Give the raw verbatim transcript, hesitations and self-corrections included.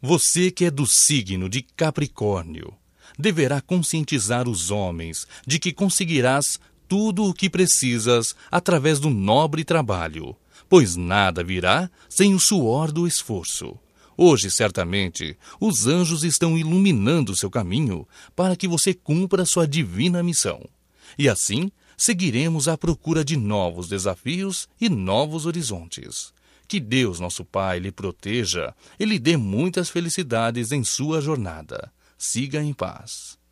Você que é do signo de Capricórnio, deverá conscientizar os homens de que conseguirás tudo o que precisas através do nobre trabalho, pois nada virá sem o suor do esforço. Hoje, certamente, os anjos estão iluminando seu caminho para que você cumpra sua divina missão. E assim, seguiremos à procura de novos desafios e novos horizontes. Que Deus, nosso Pai, lhe proteja e lhe dê muitas felicidades em sua jornada. Siga em paz.